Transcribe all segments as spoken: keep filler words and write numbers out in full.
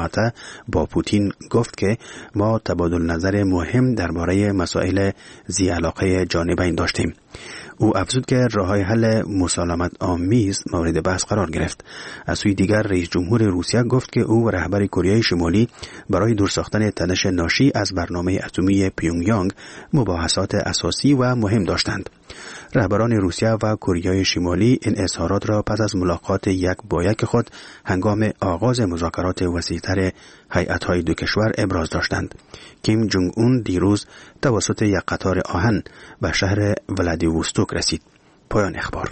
ساعته با پوتین گفت که ما تبادل نظر مهم درباره مسائل ذی علاقه جانبین داشتیم. او افزود که راه‌های حل مسالمت آمیز مورد بحث قرار گرفت. از سوی دیگر رئیس جمهور روسیه گفت که او و رهبر کره شمالی برای دور ساختن تنش ناشی از برنامه اتمی پیونگیانگ مباحثات اساسی و مهم داشتند. رهبران روسیه و کره شمالی این اظهارات را پس از ملاقات یک با یک خود هنگام آغاز مذاکرات وسیع‌تر هیئت‌های دو کشور ابراز داشتند. کیم جونگ اون دیروز توسط یک قطار آهن به شهر ولادیوستوک رسید. پایان اخبار.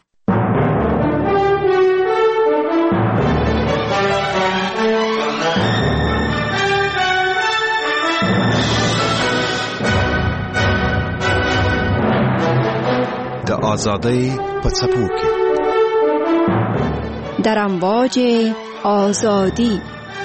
د آزادۍ په څپو کې در امواج آزادی.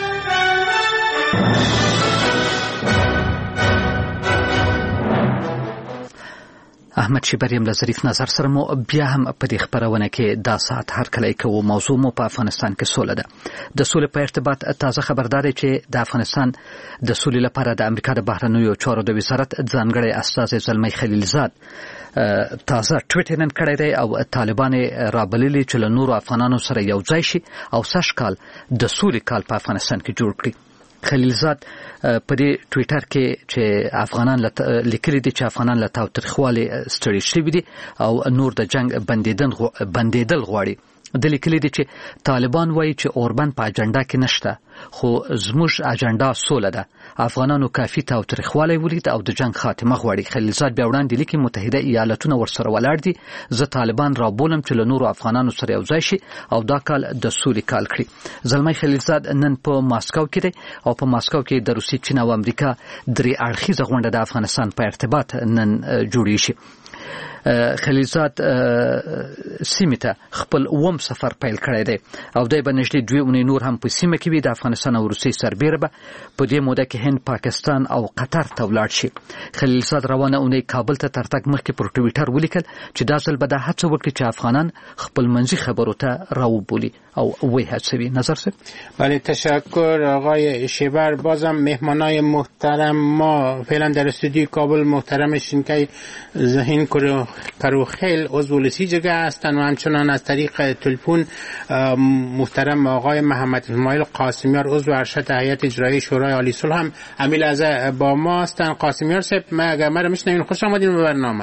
احمد شیبریم له ظریف نظر سره مو بیا هم په دې خبرونه کې دا ساعت هر کله کوو موضوع مو په افغانستان کې سوله ده. د سولې په ارتباط تازه خبرداري چې د افغانستان د سولې لپاره د امریکا د بهرنیو چارو د وزارت ځانګړی استازی زلمی خلیلزاد تازه ټویټ نن کړی دی او طالبان رابللي چې له نورو افغانانو سره یو ځای شي او سږ کال د سولې کال په افغانستان کې جوړ کړي. خلیلزاد په دې ټویټر کې چې افغانان لیکلي دي چې افغانان له تاوتریخوالي ستړي شوي دي او نور د جنگ بندیدل بندیدل غواړي. د لیکلي دي چې طالبان وایي چې اوربند په اجنډا کې نشته، خو زموږ اجنډا سوله ده. افغانانو کافي تاوتریخوالی ولید او د جنگ خاتمه غواړي. خلیلزاد بیا وړاندې لیکي متحده ایالتونه ورسره ولاړ دي، زه طالبان را بولم چې له نورو افغانانو سره یو ځای شي او دا کال د سولې کال کړي. زلمی خلیلزاد نن په ماسکو کې دی او په ماسکو کې د روسیې، چین او امریکا درې اړخیزه غونډه د افغانستان په ارتباط نن جوړیږي. خلیلزاد سیمه ته خپل اوم سفر پیل کړی دی او دای په نږدې دوه اونۍ نور هم په سیمه کې وي. د افغانستان او روسیې سربېره به په دې موده کې هند، پاکستان او قطر ته ولاړ شي. خلیلزاد روانه اونۍ کابل ته تر تګ مخکې پر ټویټر ولیکل چې دا ځل به دا هڅه وکړي چې افغانان خپل منځي خبرو ته راوبولي او وی هڅوي. نظر سه. بله، تشکر آقای شیبر. بازم مهمانای محترم ما فعلا در استودیوی کابل محترم شینکای ذهین کروخیل عضو لسیجگه هستند و همچنان از طریق تلفن محترم آقای محمد اسماعیل قاسمیار عضو ارشد هیئت اجرایی شورای عالی صلح هم امیل از با ما هستند. قاسمیار صاحب، ما اگر ما رو میشنوین، خوش آمدید به برنامه.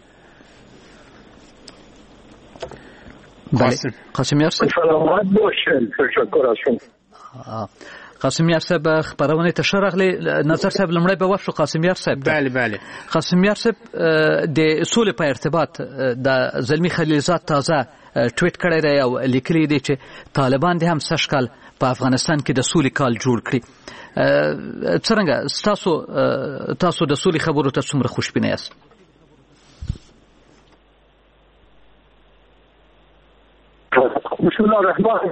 بله، قاسمیار صاحب سلامت باشین. تشکر از شما. قاسمیار صاحب خبرونه ته شرغلی. نظر صاحب لمړی به وښو. قاسمیار صاحب بله بله قاسمیار صاحب د سولې په ارتباط د زلمی خلیلزاد تازه ټویټ کړی دی او لیکلی دی چې طالبان دې هم سږ کال په افغانستان کې د سولې کال جوړ کړي. څرنګه تاسو تاسو د سولې خبرو ته څومره خوشبینه یاست؟ بسم الله الرحمن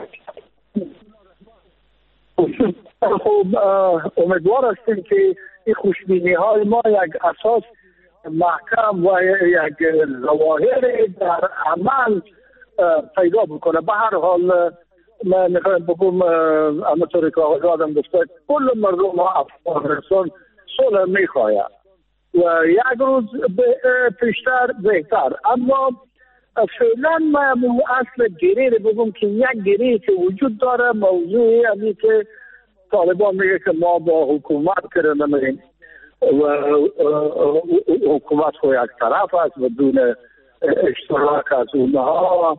خب امیدوار هستیم که این خوشبینی های ما یک اساس محکم و یک ظواهر در عمل پیدا بکنه. به هر حال من میخوایم بگم اما طوری که آقای آدم گفته کل مردم افغانستان صلح میخواهد و یک روز پیشتر بهتر. اما فعلا ما اصل گیری رو بگم که یک گیری که وجود داره موضوعی همی که طالبان میگه که ما با حکومت کرده نمیم و حکومت خو یک طرف است و دون اشتراک از اونها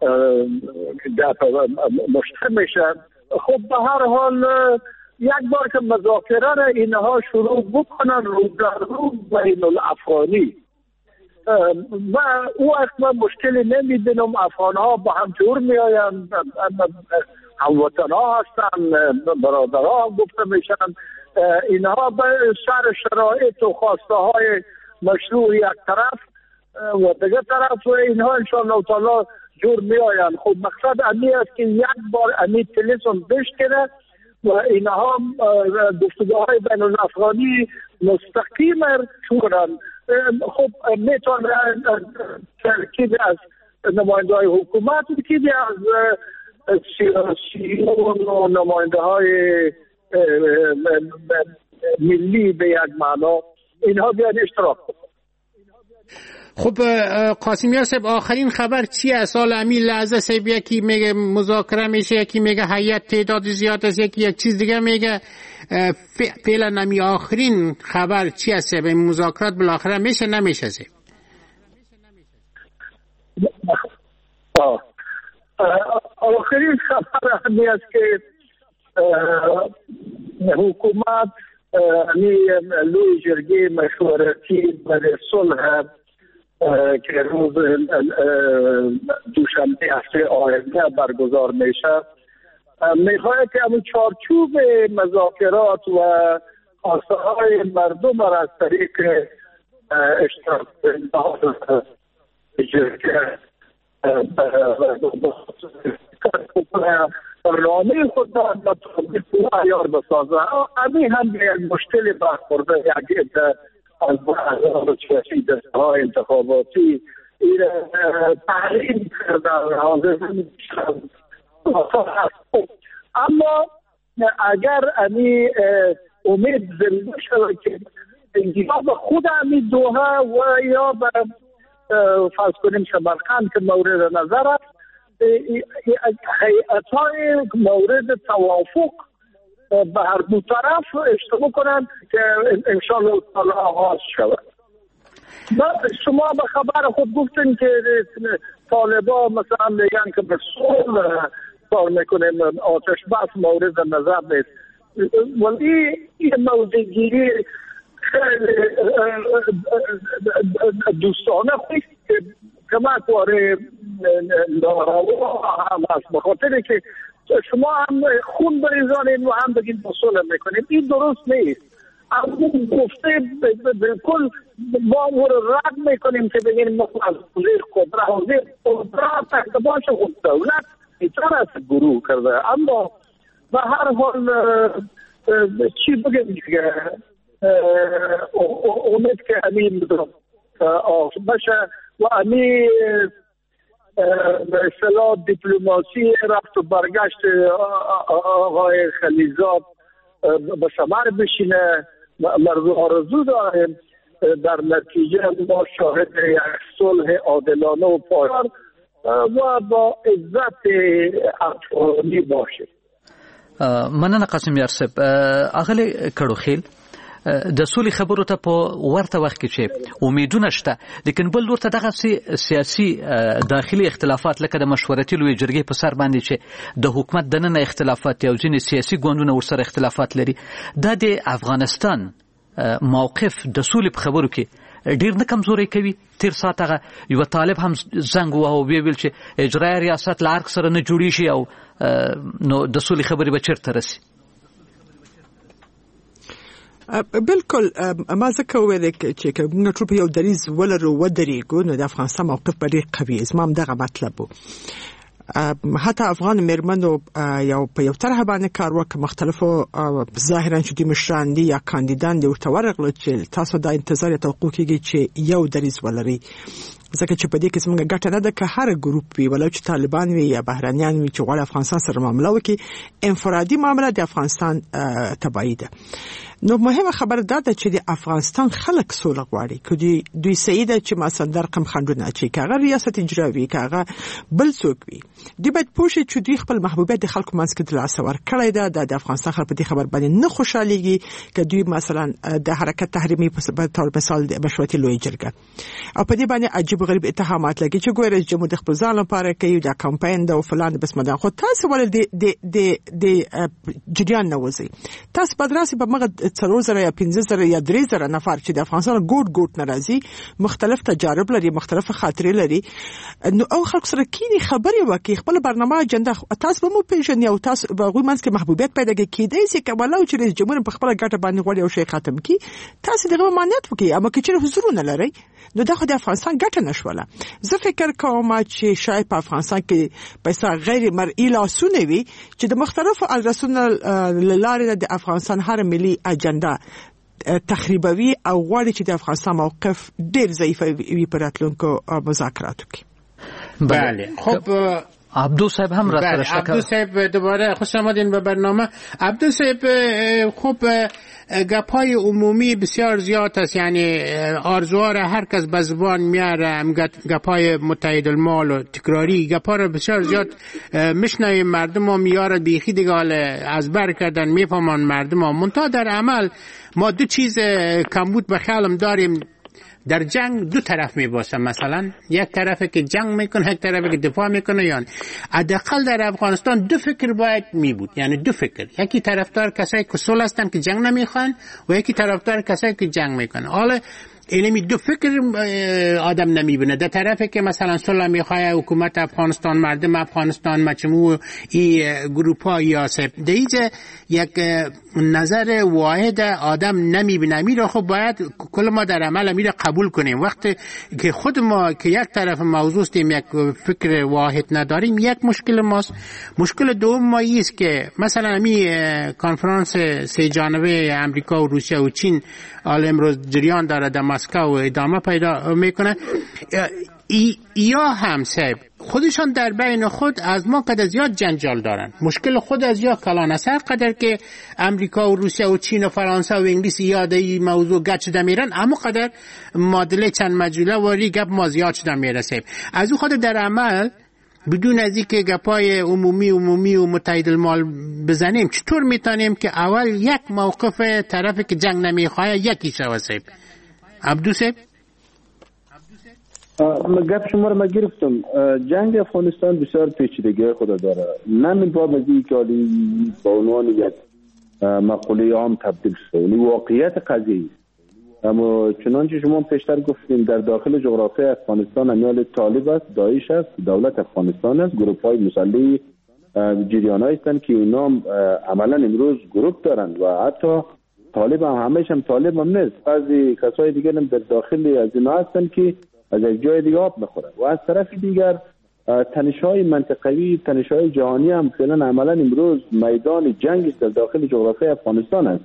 مشتر میشن. خب به هر حال یک بار که مذاکره را اینها شروع بکنن رو در رو بین الافغانی و او وقت من مشکلی نمیدونم. افغان ها با هم جور می آین، هموطن ها هستن، برادر ها گفته میشن. اینها به سر شرایط و خواسته های مشروع یک طرف و دیگه طرف و اینها انشاءالله تعالی جور می آین. خب مقصد امی است که یک بار امی تلیسون بشکنه و اینها گفتگاه های بین الافغانی مستقیم شورن. خب میتونه ترکیب از نماینده های حکومت، ترکیب از سیاسیون و نماینده های ملی به یک معنا اینها بیان اشتراک کنند. خب قاسمیار صاحب آخرین خبر چی است؟ حالا همین لحظه صاحب یکی میگه مذاکره میشه، یکی میگه هیئت تعداد زیاد است، یکی یک چیز دیگه میگه. فعلا همین آخرین خبر چی است؟ به مذاکرات بالاخره میشه نمیشه؟ صاحب آخرین خبر همی است که حکومت لوی جرگه مشورتی برای صلح که روز دوشنبه هفته آینده برگزار میشه میخواهد که همون چارچوب مذاکرات و خواسته های مردم را از طریق اشتراک جرگه برنامه خود را مطابق عیار بسازه. همین هم یک مشکل برخورده یک از بعض چیزی دستهای انتخاباتی این تحریم کردن حاضر نمیشن. اما اگر امی امید زنده شده که یا به خود امی دوها و یا به فرض کنیم سمرقند که مورد نظر است هیئت‌های مورد توافق به هر دو طرف اجتماع کنند که انشاءالله تعالی آغاز شود. شما به خبر خود گفتین که طالبان مثلا میگن که به صلح کار میکنیم، آتش بس مورد نظر نیست، ولی این موضوع گیری خیلی دوستانه خویست که کمک واره ناروا هم هست، بخاطر که شما هم خون بریزانید و هم بگید با صلح میکنید. این درست نیست. اون گفته بالکل ما او رو رد میکنیم که بگیم ما از زیر قدرت زیر قدرت تحت باش خود دولت ایتر از گروه کرده. اما به هر حال چی بگیم دیگه امید که همین باشه و همین به اصطلاح دیپلماسی رفت و برگشت آقای خلیزاد به ثمر بشینه. مرزو آرزو داریم در نتیجه ما شاهد یک صلح عادلانه و پایدار و با عزت افغانی باشه. مننه قاسمیار صاحب. اغلی کړوخیل د سولې خبرو ته په ورته وخت کې چې امیدونه شته، لیکن بل ورته دغه سیاسي داخلي اختلافات لکه د مشورتي لوی جرګې په سر باندې چې د حکومت دننه اختلافات او ځینې سیاسي ګوندونه ورسره اختلافات لري، دا د افغانستان موقف د سولې په خبرو کې ډیر نه کمزوري کوي. تیر ساعت هغه یو طالب هم زنګ وهو ویل چې اجرایي ریاست له ارګ سره نه جوړی شي او نو د سولې خبرې به چیرته رسي. بالکل ما ځکه ویل چې موږ ټول په یو دریځ ولرو ودرېږو نو د افغانستان موقف به ډېر قوي. زما هم دغه مطلب و. حتی افغان میرمنو یو په یو طرح باندې کار وکړ، مختلفو ظاهرا چې د مشران دي یا کاندیدان دي ورته ورغلل چې تاسو دا انتظار یا توقع کیږي چې یو دریځ ولري، ځکه چې په دې کې زموږ ګټه نه ده که هر ګروپ وي، ولو چې طالبان وي یا بهرانیان وي چې غواړي افغانستان سره معامله وکړي. انفرادي معامله د افغانستان تبعیض ده. نو مهمه خبر دا ده چې د افغانستان خلک سوله غواړي، که دوی دوی سیده چې مثلا د رقم خنډونه چې کاغه ریاست اجرایی کاغه بل څوک وي، دوی باید پوه شي چې دوی خپل محبوبیت د خلکو منځ کې د لاسه ورکړی ده. د افغانستان خلک په دې خبر باندې نه خوشحالېږي که دوی مثلا د حرکت تحریمي په تور مثال د مشورتي لوی جرګه او په دې باندې عجیب غریب اتهامات لګي چې ګوره جمهور د خپل ځان لپاره کوي دا کمپاین دا او فلان بس مدان. خو تاسو ولې د د د د جریان نه وځي؟ تاسو بدراسي په مغه څلور زره یا پنځه زره یا درې زره نفر چې د افغانستان ګوټ ګوټ ناراضي، مختلف تجارب لري، مختلف خاطرې لري، نو او خلک سره کینی خبرې وکړي، خپل برنامه اجنډا تاسو به مو پیژنې او تاسو به غوي منځ کې محبوبیت پیدا کېدای شي که ولو چې رئیس جمهور په خپل ګټه باندې غوړي او شي ختم کی تاسو دغه مانیت وکړي. اما که چیرې حضورونه لري نو دا خو د افغانستان ګټه نشوله. زه فکر کوم چې شاید په افغانستان کې پیسې غیر مرئي لاسونه وي چې د مختلفو ادرسونو لاره د افغانستان هر ملي اجنډا تخریبوي او غواړي چې د افغانستان موقف ډیر ضعیف وي په راتلونکو مذاکراتو کې. بله. خب عبدو صاحب هم را سرشته کرد. عبدو صاحب دوباره خوش آمدین به برنامه. عبدو صاحب خوب گپای عمومی بسیار زیاد است، یعنی آرزوها را هر کس به زبان میاره، گپای متحد المال و تکراری گپا را بسیار زیاد میشنویم، مردم ها میاره بیخی دیگه از بر کردن میفهمان مردم ها. منتها در عمل ما دو چیز کمبود به خیالم داریم. در جنگ دو طرف می باشه، مثلا یک طرفی که جنگ میکنه، یک طرفی که دفاع میکنه. یعنی حداقل در افغانستان دو فکر باید می بود، یعنی دو فکر، یکی طرفدار کسایی که صلح هستن که جنگ نمیخوان و یکی طرفدار کسایی که جنگ میکنن. حالا اینمی دو فکر آدم نمیبینه. در طرفی که مثلا صلح میخواد حکومت افغانستان، مردم افغانستان، مجموع ای گروپ ها یاسب دیجه یک نظر واحد آدم نمیبینه. میره خب باید کل ما در عمل میره قبول کنیم. وقتی که خود ما که یک طرف موضوع استیم، یک فکر واحد نداریم، یک مشکل ماست. مشکل دوم ما است که مثلا می کنفرانس سه جانبه امریکا و روسیه و چین حال امروز جریان داره در مسکو و ادامه پیدا میکنه. ای یا هم صاحب خودشان در بین خود از ما قدر زیاد جنجال دارن، مشکل خود از یا کلان است. هر قدر که امریکا و روسیه و چین و فرانسه و انگلیس یاد ای موضوع گچ دمیرن، اما قدر معادله چند مجوله واری گپ ما زیاد شده میرسه. از او خود در عمل بدون از اینکه گپای عمومی عمومی و متحد المال بزنیم، چطور میتونیم که اول یک موقف طرفی که جنگ نمیخواه یکی شوه؟ صاحب عبدو صاحب گپ شما رو ما گرفتم. جنگ افغانستان بسیار پیچیدگی خود داره، نمی‌باید بگی که با عنوان یک مقوله عام تبدیل شده، یعنی واقعیت قضیه. اما چنانچه شما پیشتر گفتیم در داخل جغرافی افغانستان امیال طالب است، داعش است، دولت افغانستان است، گروپ های مسلحی جریان هایی هستند که اینا عملا امروز گروپ دارند و حتی طالب هم همیشه هم طالب هم نیست. بعضی کسای دیگر هم در داخل از اینا هستند که از یک جای دیگه آب میخورن. و از طرف دیگر تنش‌های منطقوی، تنش‌های جهانی هم فعلا عملا امروز میدان جنگ در داخل جغرافی افغانستان است.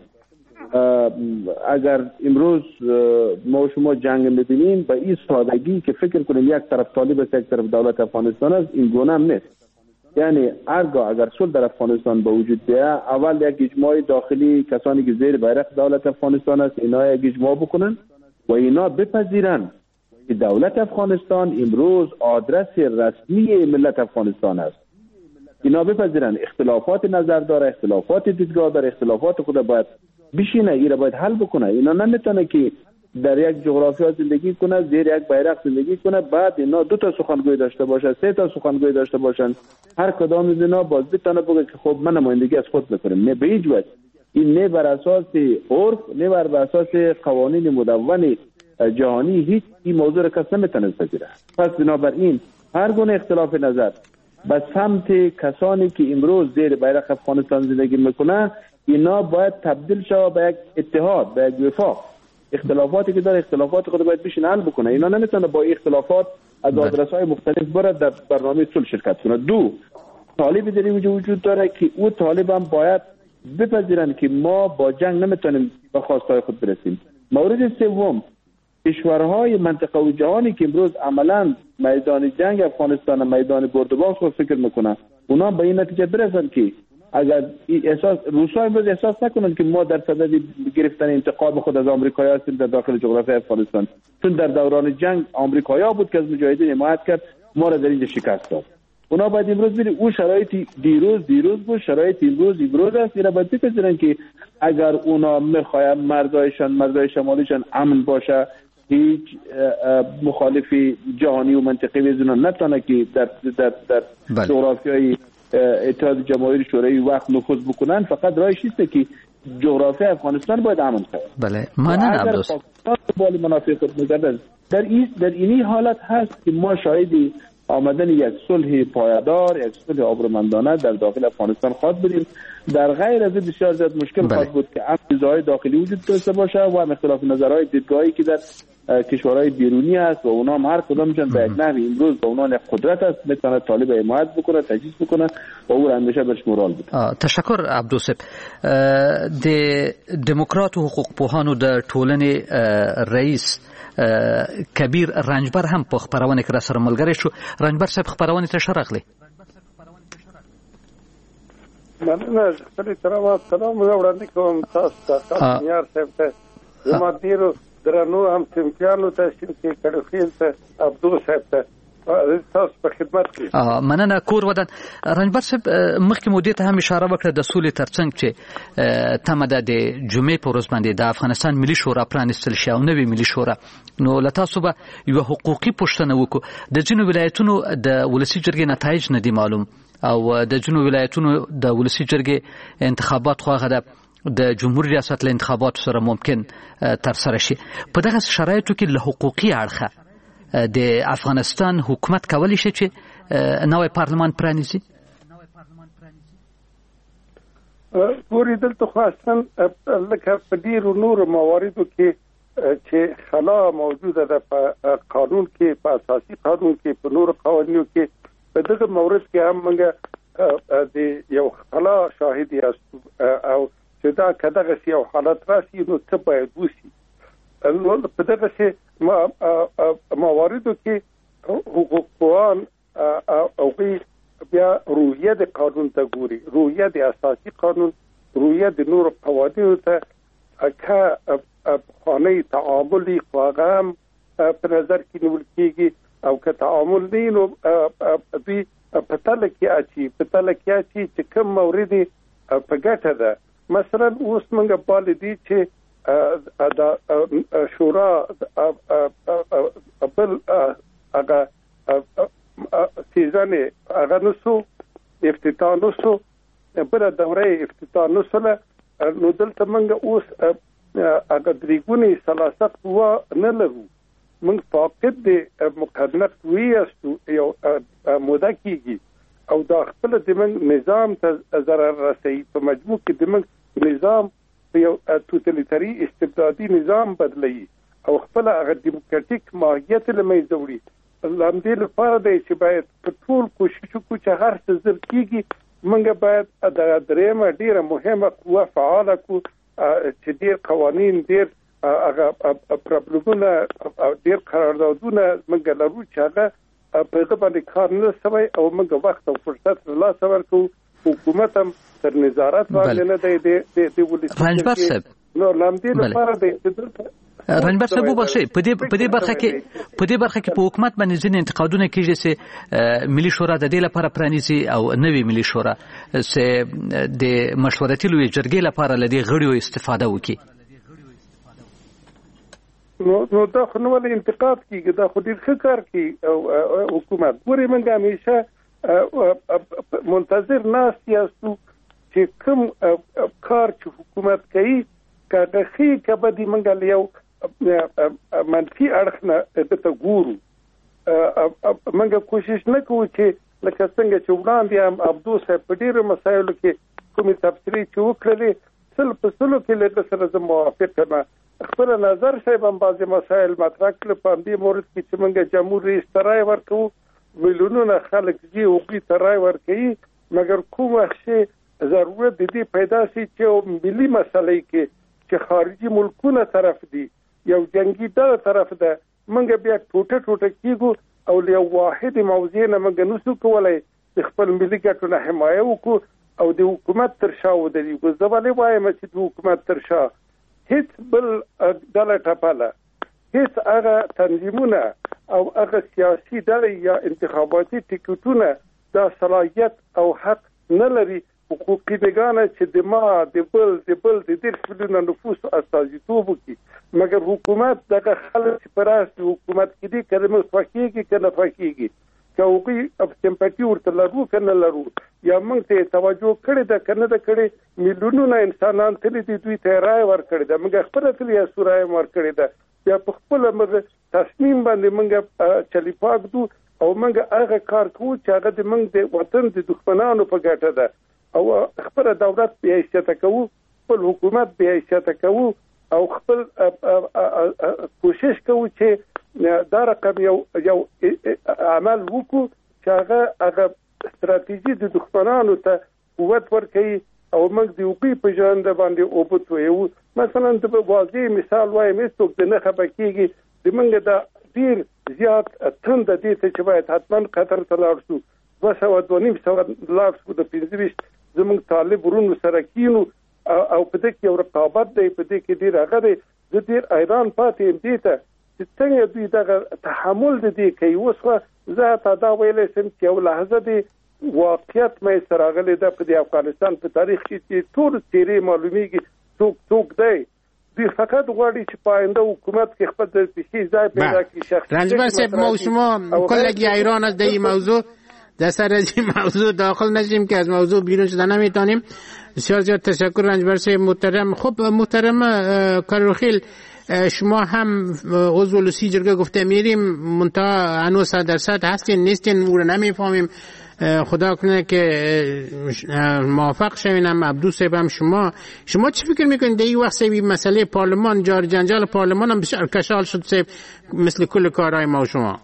اگر امروز ما شما جنگ می‌بینیم به این سادگی که فکر کنیم یک طرف طالب است یک طرف دولت افغانستان است، این گونه هم نیست. یعنی هرگاه اگر صلح در افغانستان به وجود بیاید، اول یک اجماع داخلی کسانی که زیر بیرق دولت افغانستان است اینا یک اجماع بکنن و اینا بپذیرن که دولت افغانستان امروز آدرس رسمی ملت افغانستان است. اینا بپذیرن اختلافات نظر داره، اختلافات دیدگاه داره، اختلافات خود باید بشینه، اینا باید حل بکنه. اینا نمیتونه که در یک جغرافیا زندگی کنه، زیر یک بیرق زندگی کنه، بعد اینا دو تا سخنگوی داشته باشه، سه تا سخنگوی داشته باشن، هر کدام از اینا باز بتونه بگه که خب من نمایندگی از خود میکنم. نه به هیچ وجه. این نه بر اساس عرف، نه بر اساس قوانین مدون جهانی هیچ این موضوع را کس نمیتونه بپذیره. پس بنابراین هر گونه اختلاف نظر به سمت کسانی که امروز زیر بیرق افغانستان زندگی میکنه، اینا باید تبدیل شود به یک اتحاد، به یک وفاق. اختلافاتی که داره اختلافات خود باید بشین حل بکنه. اینا نمیتونه با اختلافات از آدرس‌های مختلف بره در برنامه صلح شرکت کنه. دو، طالبی در اینجا وجود داره که او طالب هم باید بپذیرن که ما با جنگ نمیتونیم به خواستهای خود برسیم. مورد سوم، کشورهای منطقه و جهانی که امروز عملا میدان جنگ افغانستان و میدان بردباخت رو فکر میکنن، اونا به این نتیجه برسن که اگر احساس روسا امروز احساس نکنن که ما در صدد گرفتن انتقام خود از آمریکایی‌ها هستیم در داخل جغرافیای افغانستان، چون در دوران جنگ آمریکایی‌ها بود که از مجاهدین حمایت کرد، ما را در اینجا شکست داد. اونا باید امروز ببینید اون شرایط دیروز دیروز بود، شرایط امروز امروز است. اینا باید بپذیرن که اگر اونا میخواین مردایشان مردای شمالیشان امن باشه، هیچ مخالفی جهانی و منطقی وزنا نتونه که در در در جغرافیای اتحاد جماهیر شوروی وقت نفوذ بکنن. فقط راهش است که جغرافی افغانستان باید امن شود. بله، مانن عبدوس بالی منافع خود می‌گردد. در این در اینی حالت هست که ما شاهدی آمدن یک صلح پایدار، یک صلح آبرومندانه در داخل افغانستان خواهد بودیم. در غیر از بسیار زیاد مشکل خواهد بود که امن‌های داخلی وجود داشته باشه و هم اختلاف نظرهای دیدگاهی که در کشورهای بیرونی هست و اونا هم هر کدامشون به یک نحوی امروز به عنوان قدرت است میتونه طالب حمایت بکنه، تجهیز بکنه و او را اندیشه برش مورال بده. تشکر عبدوسپ. د دموکرات او حقوق پوهانو د ټولنې رئیس کبیر رنجبر هم په خبرونه کې را سره ملګری شو. رنجبر صاحب خبرونه ته شرغلی. مننه خپل احترامات سلام وړاندې کوم تاسو ته کامیار صاحب ته زما ډیرو درنو هم سیمپیانو ته چې کړو خیل ته عبدو صاحب ته تاسو په خدمت کې مننه کور ودان رنجبر صاحب مخکې مو دې ته هم اشاره وکړه د سولې ترڅنګ چې تمه ده د جمعې په ورځ باندې د افغانستان ملي شورا پرانیستل شي او نوې ملي شورا نو له تاسو به یوه حقوقي پوښتنه وکړو د ځینو ولایتونو د ولسي جرګې نتایج نه دي معلوم او د ځینو ولایتونو د ولسي جرګې انتخابات خو هغه د جمهور ریاست له انتخاباتو سره ممکن ترسره شي په دغه شرایطو کې له حقوقي اړخه د افغانستان حکومت کولی شي چې نوی پارلمان پرانیزي؟ ګورې دلته خو اصلا لکه په ډېرو نورو مواردو کې چې خلا موجوده ده په قانون کې، په اساسي قانون کې، په نورو قوانینو کې، په دغه مورد کې هم موږ د یو خلا شاهد یاستو او چې دا که دغسې یو حالت راشي نو څه باید وشي. په دغسې مواردو کې حقوقپوهان هغوی بیا روحیه د قانون ته ګوري، روحیه د اساسي قانون، روحیه د نورو قوانینو ته که پخوانی تعامل خو هغه هم په نظر کې نیول کېږي او که تعامل نه نو دوی په تله کې اچي په تله کې اچي چې کوم مورد په ګټه ده. مثلا اوس موږ باندې دي چې دا شورا بل هغه سیزن هغه نسو افتتاح نسو بل دوره افتتاح نسو نو دلته موږ اوس هغه دریګونی سلاسه قوه نه لرو، موږ فاقد د مقننه قوې استو یو موده کېږي او دا خپل د موږ نظام ته ضرر رسوي. په مجموع کې د موږ نظام یو توتالیتاري استبدادي نظام بدلوي او خپل هغه دیموکراتیک ماهیت له منځه وړي. لامدې لپاره دی چې باید په ټول کوشش وکړو چې هر څه زر کېږي موږ باید د درېیمه ډېره مهمه قوه فعاله کړو چې ډېر قوانین، ډېر هغه پرابلمونه، ډېر قراردادونه موږ لرو چې هغه په هغه باندې کار نه سوی او موږ وخت او فرصت له لاسه ورکوو. حکومت هم تر نظارت باندې نه دی د ولسي رنجبر صاحب نو لامدې لپاره دی رنجبر صاحب وبخښئ په دې په دې برخه کې په دې برخه کې په حکومت باندې ځینې انتقادونه کېږي چې ملي شورا د دې لپاره پرانیزي او نوې ملي شورا چې د مشورتي لویې جرګې لپاره له دې غړیو استفاده وکړي. نو نو دا خو نو ولې انتقاد کېږي، دا خو ډېر ښه کار کوي او حکومت. ګورې موږ همیشه منتظر ناست یاستو چې کوم کار چې حکومت کوي که هغه ښې که بدي موږ له یو منفي اړخ نه هغه ته ګورو. موږ کوشش نه کوو چې لکه څنګه چې وړاندې هم عبدو صاحب په ډېرو مسایلو کې کومې تبصرې چې وکړلې سل په سلو کې له هغه سره زه موافق یم. خپل نظر صاحب هم بعضې مسایل مطرح کړل په همدې مورد کې چې موږ جمهور رئیس ته رایې ورکوو، میلیونونه خلک ځي هغوی ته رایې ورکوي، مګر کوم وخت چې ضرورت د دې پیدا شي چې یو ملي مسئلې کې چې خارجي ملکونه طرف دي، یو جنګي ډله طرف ده، موږ بیا ټوټه ټوټه کېږو او له یو واحدې موضوع نه موږ نشو کولی چې خپل ملي ګټو نه حمایه وکړو او د حکومت تر شا ودرېږو. زه ولې وایم چې د حکومت تر شا هیڅ بل ډله ټپله، هیڅ هغه تنظیمونه او هغه سیاسي ډلې یا انتخاباتي ټکټونه دا صلاحیت او حق نه لري حقوقي نګانه چې د ما د بل د بل د دېرش میلیونه نفوسو استازیتوب وکړي. مګر حکومت دغه خلک چې په راس د حکومت کې دي که زموږ خوښېږي که نه خوښېږي، که هغوی سمپتي ورته لرو که نه لرو، یا موږ ته یې توجه کړې ده که نه ده کړې، میلیونونه انسانان تللي دي دوی ته یې رایه ورکړې ده، موږ خپله تللي یاستو رایه ورکړې ده، بیا په خپله موږ تصمیم باندې موږ چلی پاک دو او موږ هغه کار کوو چې هغه د موږ د وطن د دښمنانو په ګټه ده او خپل دولت بې حیثیته کوو، خپل حکومت بې حیثیته کوو او خپل کوشش کوو چې دا رقم یو یو عمل وکړو چې هغه هغه ستراتیژي د دښمنانو ته قوت ورکوي او موږ د هغوی په ژرنده باندې اوبه تویوو. مثلا د واضح مثال وایم، هېڅوک د نه خفه کېږي، د موږ دا ډېر زیات تنده دې ته چې باید حتما قطر ته لاړ شو، دوه سوه دوه نیم سوه لاړ شو د پنځه ویشت زموږ طالب ورونو سره کینو او په دې کې یو رقابت دی، په دې کې ډیر هغه دی. زه ډیر حیران پاتې یم دې ته چې څنګه دوی دغه تحمل د دې کوي. اوس خو زه تا دا ویلی شم چې یو لحظه دی واقعیت مې سره راغلی ده په دې افغانستان په تاریخ کې چې ټول څیرې معلومیږي څوک څوک دی. دوی فقط غواړي چې په آینده حکومت کې خپل د پیشي ځای پیدا کړي. شخصي رنجبر صاحب ما و شما کلگی ایران از این موضوع در سر از این موضوع داخل نشیم که از موضوع بیرون شدن نمیتونیم. بسیار زیاد تشکر رنجبر صاحب محترم. خب محترم کاروخیل، شما هم عضو لسی جرگه گفته میریم منتها هنوز صد درصد هستین نیستین او رو نمیفهمیم. خدا کنه که موافق شوین. هم عبدو صاحب هم شما شما چی فکر میکنید در این وقت صاحب مسئله پارلمان جار جنجال پارلمان هم بسیار کشال شد صاحب مثل کل کارهای ما و شما؟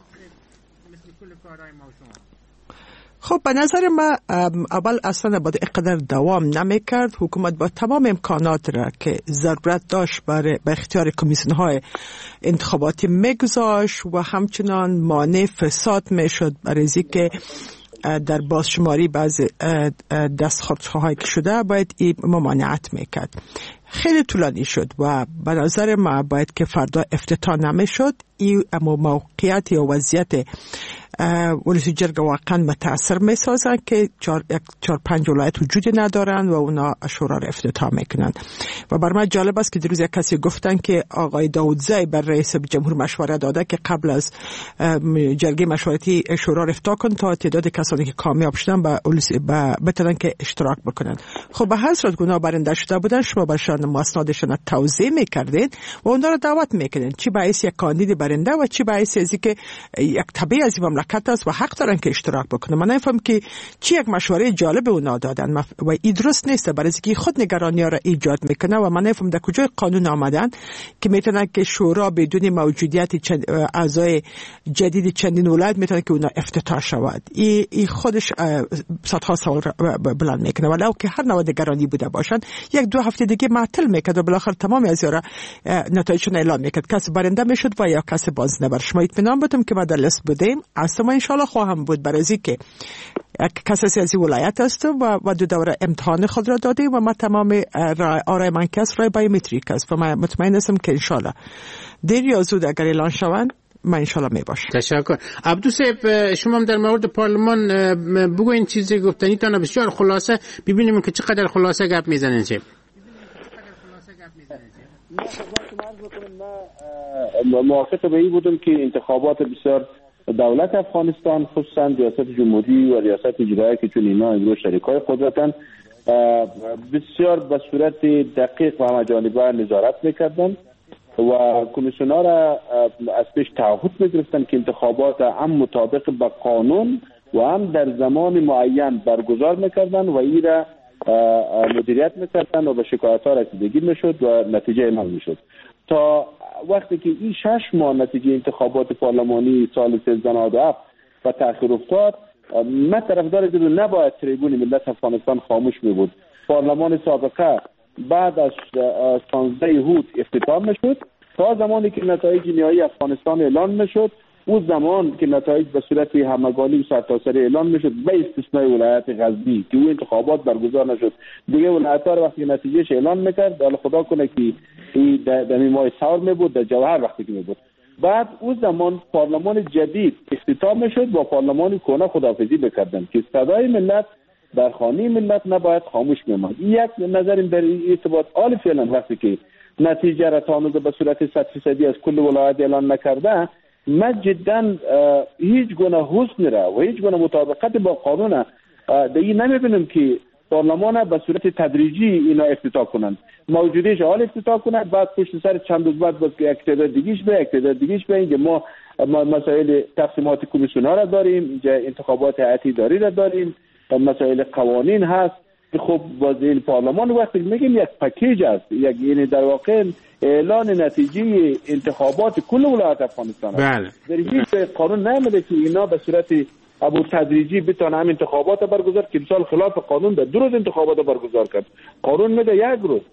خب به نظر ما اول اصلا باید اقدر دوام نمیکرد. حکومت با تمام امکانات را که ضرورت داشت برای به اختیار کمیسیون های انتخاباتی میگذاشت و همچنان مانع فساد میشد برای اینکه در بازشماری بعض دستخوش‌هایی که شده باید این ممانعت میکرد. خیلی طولانی شد و به نظر ما باید که فردا افتتاح نمیشد. این موقعیت یا وضعیت ولسی جرگه واقعا متاثر می سازن که چار, چار پنج ولایت وجود ندارن و اونا شورا را افتتاح میکنن. و بر من جالب است که دیروز یک کسی گفتن که آقای داودزی بر رئیس جمهور مشوره داده که قبل از جرگه مشورتی شورا را افتتاح کن تا تعداد کسانی که کامیاب شدن با بتونن که اشتراک بکنن. خب به هر صورت گناه برنده شده بودن، شما برشان مسنادشان توضیح میکردین و اونا را دعوت میکنین چی باعث یک کاندید برنده و چی باعث از که یک طبیعی از مملکت است و حق دارن که اشتراک بکنن. من نفهم که چی یک مشوره جالب اونا دادن و این درست نیست برای اینکه خود نگرانی را ایجاد میکنه و من نفهم در کجای قانون آمدن که میتونن که شورا بدون موجودیت اعضای جدید چندین ولایت میتونه که اونا افتتاح شود. این ای خودش صدها سوال بلند میکنه. ولو که هر نوع نگرانی بوده باشن یک دو هفته دیگه معطل میکرد و بالاخره تمام از یارا نتایجشون اعلام میکرد. کسی برنده میشد و یا کسی باز نبر. شما اطمینان بدم که ما در لیست بودیم اصلا انشالله خواهم بود برای اینکه یک کسی سیاسی ولایت است و و دو دوره امتحان خود را دادیم و ما تمام آرای من کس رای بایومتریک است و من مطمئن هستم که انشالله دیر یا زود اگر اعلان شوند من انشالله می باشم. تشکر. عبدو صاحب شما هم در مورد پارلمان بگوین چیزی گفتنیتان بسیار خلاصه ببینیم که چقدر خلاصه گپ میزنین چه. ما موافق به این بودم که انتخابات بسیار دولت افغانستان خصوصا ریاست جمهوری و ریاست اجرایی که چون اینا امروز شریکای قدرتن بسیار به صورت دقیق و همه‌جانبه نظارت میکردن و کمیسیون‌ها را از پیش تعهد میگرفتن که انتخابات هم مطابق به قانون و هم در زمان معین برگزار میکردن و این را مدیریت میکردن و به شکایت‌ها رسیدگی میشد و نتیجه اعلام میشد. تا وقتی که این شش ماه نتیجه انتخابات پارلمانی سال سیزده نود و هفت و تأخیر افتاد، من طرفدار دیدم نباید تریبون ملت افغانستان خاموش می بود. پارلمان سابقه بعد از شانزده هوت افتتاح میشد تا زمانی که نتایج نهایی افغانستان اعلان میشد. اون زمان که نتایج به صورت همگانی و سرتاسری اعلان میشد به استثنای ولایت غزنی که اون انتخابات برگزار نشد، دیگه ولایت‌ها رو وقتی نتیجهش اعلان میکرد حالا خدا کنه که این در ماه سور می بود در جوهر وقتی که می بود. بعد اون زمان پارلمان جدید افتتاح میشد و پارلمان کهنه خداحافظی بکردن که صدای ملت در خانه ملت نباید خاموش میماند. یک نظرم در این ارتباط حال فعلا وقتی که نتیجه را تا به صورت صد فیصدی از کل ولایت اعلان نکرده، من جدا هیچ گونه حسن را و هیچ گونه مطابقت با قانون در این نمیبینم که پارلمان به صورت تدریجی اینا افتتاح کنند. موجودیش حال افتتاح کنند، بعد پشت سر چند روز بعد باز یک تعداد دیگه‌اش به یک تعداد دیگه‌اش به اینکه ما مسائل تقسیمات کمیسیون‌ها را داریم، اینجا انتخابات هیئت اداری را داریم، مسائل قوانین هست که خب باز این پارلمان وقتی میگیم یک پکیج است، یک یعنی در واقع اعلان نتیجه انتخابات کل ولایت افغانستان است. بله. در هیچ قانون نمیده که اینا به صورت ابو تدریجی بتونه هم انتخابات برگزار که مثال خلاف قانون ده دو روز انتخابات برگزار کرد. قانون میده یک روز.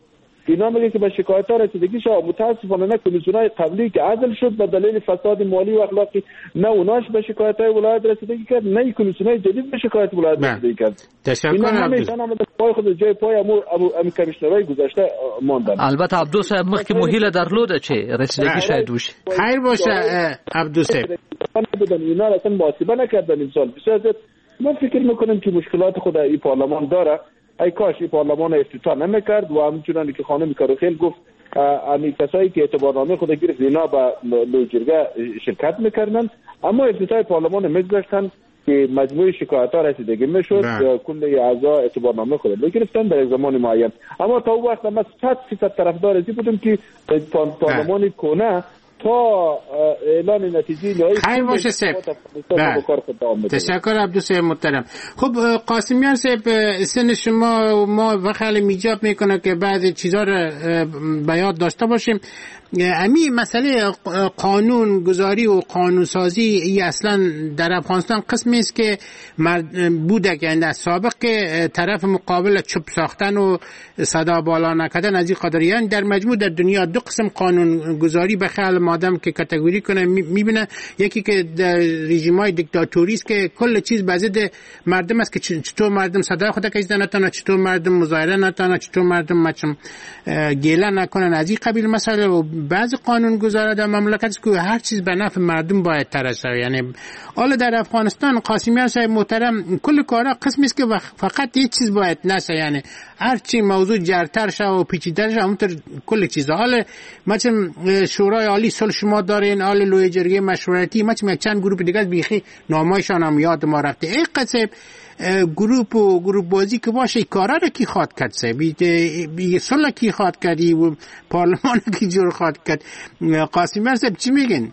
اینا میگه که به شکایت ها رسیدگی شد. متاسفانه نه کمیسیونای قبلی که عزل شد به دلیل فساد مالی و اخلاقی، نه اوناش به شکایت های ولایت رسیدگی کرد، نه کمیسیونای جدید به شکایت ولایت رسیدگی کرد. اینا همیشه آمده پای خود جای پای امو ام کمیشنرای گذشته ماندن. البته عبدوصاحب مخکې مهیله درلوده چې رسیدگی شاید وشي. خیر باشه عبدوصاحب. اینا اصلا محاسبه نکردن امسال. بسیار ما فکر میکنیم که مشکلات خود این پارلمان داره. ای کاش این پارلمان افتتاح نمیکرد و همچنان که خانم کاروخیل گفت امی کسایی که اعتبارنامه خود گرفت اینا با لوجرگه شرکت میکردن، اما افتتاح پارلمان میگذاشتن که مجموعه شکایت ها رسیدگی میشد، کل اعضا اعتبارنامه خود میگرفتن در زمان معین. اما تا وقت ما صد فیصد طرفدار ازی بودیم که پارلمان کنه تا اعلان نتیجه نهایی خیر باشه سیب. تشکر عبدوصاحب محترم. خب قاسمیان صاحب، سن شما ما وقتی میجاب میکنه که بعضی چیزا رو به یاد داشته باشیم. امی مسئله قانون گذاری و قانون سازی ای اصلا در افغانستان قسمی است که بوده که در سابق طرف مقابل چوب ساختن و صدا بالا نکردن از این قدریان در مجموع در دنیا دو قسم قانون گذاری به خیال مادم که کاتگوری کنه میبینه. یکی که در رژیم‌های دیکتاتوری است که کل چیز به ضد مردم است که چطور مردم صدا خود کش نتونه، چطور مردم مظاهره نتونه، چطور مردم مچم گله نکنن از این قبیل مسائل. و بعض قانون گذاره در مملکت است که هر چیز به نفع مردم باید ترش شود. یعنی حالا در افغانستان قاسمیان صاحب محترم کل کارا قسمی است که فقط یک چیز باید نشه، یعنی هر چی موضوع جرتر شه و پیچیده‌تر شه همونطور کل چیزا. حالا مثلا شورای عالی صلح شما دارین، حالا لوی جرگه مشورتی، مثلا چند گروه دیگه بیخی نامایشان هم یاد ما رفته. ای قصب گروپ و گروپ بازی که باشه کارا رو کی خواد کرد سه بی صلح کی خواد کردی و پارلمان کی جور خواد کرد. قاسمیان صاحب چی میگن؟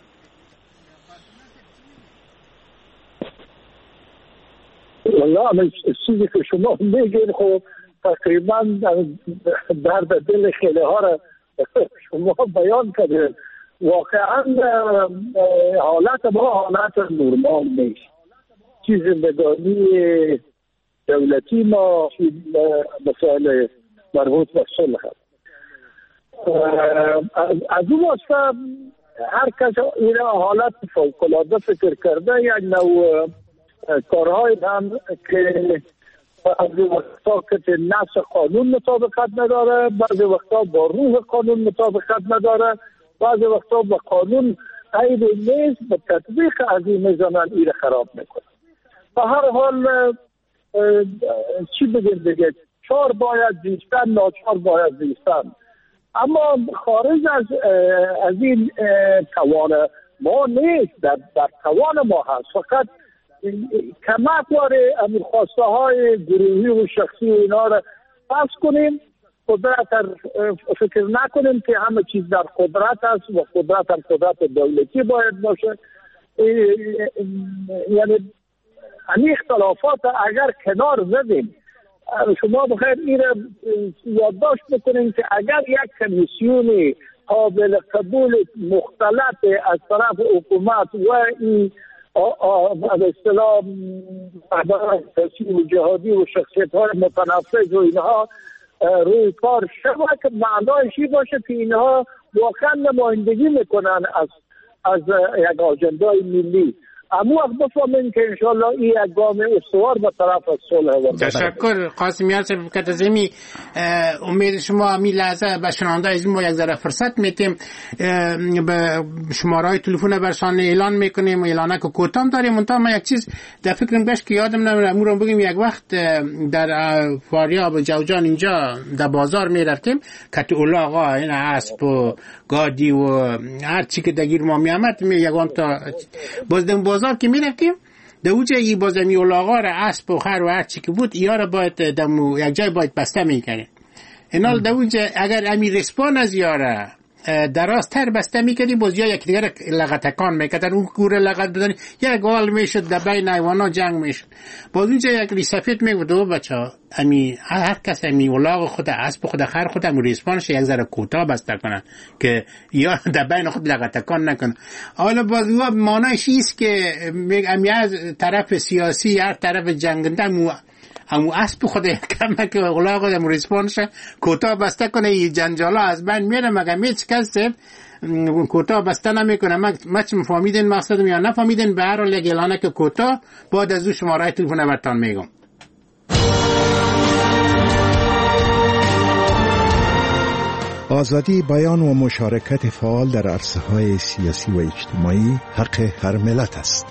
والله من چیزی که شما میگین خب تقریبا درد دل خیلی ها را شما بیان کردید. واقعا حالت ما حالت نرمال نیست. چیز زندگانی دولتی ما مسائل مربوط به صلح از اون واسه هر کس این حالت فوق‌العاده فکر کرده یک نوع کارهای هم که بعضی وقتا که نص قانون مطابقت نداره، بعضی وقتا با روح قانون مطابقت نداره، بعضی وقتا با قانون عیب نیست، به تطبیق از این میزانن ایره خراب میکنه. به هر حال چی بگیم دیگه، چار باید زیستن، ناچار باید زیستن، اما خارج از از این توان ما نیست، در, در توان ما هست. فقط کمک واره امیر خواسته های گروهی و شخصی و اینا را پس کنیم، قدرت فکر نکنیم که همه چیز در قدرت است و قدرت هم قدرت دولتی باید باشه. یعنی همین اختلافات اگر کنار زدیم، شما بخیر این را یادداشت بکنیم که اگر یک کمیسیونی قابل قبول مختلط از طرف حکومت و این به اصطلاح رهبران سیاسی و جهادی و شخصیت های متنفذ و اینها روی کار شود که معنایش این باشه که اینها واقعا نمایندگی میکنن از از یک آجندای ملی، اما وقت بفهمیم که انشالله این یک گام استوار به طرف از صلح. تشکر قاسمیان صاحب کتزمی. امید شما امی لحظه به شنونده از ما یک ذره فرصت میتیم، به شماره های تلفن برسان اعلان میکنیم، اعلانه که کوتام داریم. منتها ما یک چیز در فکرم گشت که یادم نمیره امورم بگیم. یک وقت در فاریاب جوجان اینجا در بازار میرفتیم، کت اولا آقا این اسب و گادی و هر چی که دگیر ما میامد می یکم تا بازدم بازار که میرفتیم دوجه ای بازمی اولاغا را اسب و خر و هر چی که بود اینا را باید دمو یک جای باید بسته میکنیم. اینال دوجه اگر امی رسپان از یاره درازتر بسته میکنی باز یا یک دیگر لغتکان میکردن، اون کوره لغت بدنی یک گال میشد در بین ایوانا جنگ میشد. باز اونجا یک ریسفید میگود و بچه امی هر کس امی اولاغ خود اسب خود خر خود امی رسپانش یک ذره کوتاه بسته کنن که یا در بین خود لغتکان نکنن. حالا باز مانایش ایست که امی از طرف سیاسی هر طرف جنگنده مو همو اسب خود کم نکنه اغلاق هم ریسپانشه کوتاه بسته کنه این جنجالا از بین میره مگه هیچ کس کوتاه بسته نمیکنه. ما چه فهمیدین مقصدم یا نفهمیدین؟ به هر حال یک اعلانه که کوتاه بعد از او شماره تلفن برتان میگم. آزادی بیان و مشارکت فعال در عرصه‌های سیاسی و اجتماعی حق هر ملت است.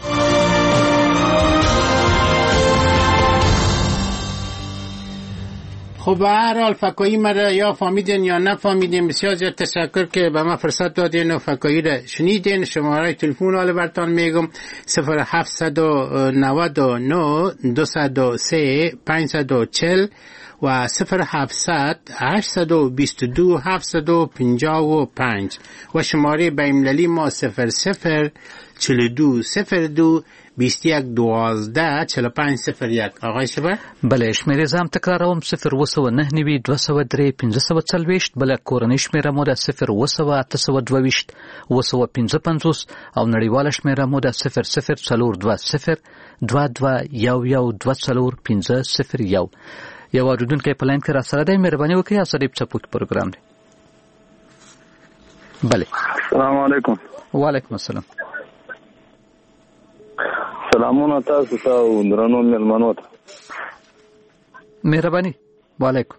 خب به هر حال فکایی مرا یا فهمیدین یا نفهمیدین بسیار زیاد تشکر که به من فرصت دادین و فکایی را شنیدین. شماره تلفن حالا برتان میگم صفر هفت نه نه دو صفر سه پنج چهار صفر و صفر هفتصد هشت دو دو هفت پنج پنج و شماره بین‌المللی ما صفر صفر چهل و دو صفر دو بیست و یک دوازده چهل و پنج صفر یک. آقای شبر؟ بله شمیره زم تکراروم صفر و سو نه نوی دو سو دری پنځه سوه څلوېښت. بله کورنۍ شمیره مو ده صفر و سو اته سوه دوهویشت اوه سوه پنځه پنځوس او نړیواله شمیره مو ده صفر صفر څلور دوه صفر دوه دوه یو یو دوه څلور پنځه صفر یو. یو اوریدونکی په لاین کې را سره دی، مهرباني وکړئ اسدی څپوک پروګرام دی. بله السلام علیکم. وعلیکم السلام. سلامونه تاسو ته او درنو مېلمنو ته. مهرباني. وعلیکم.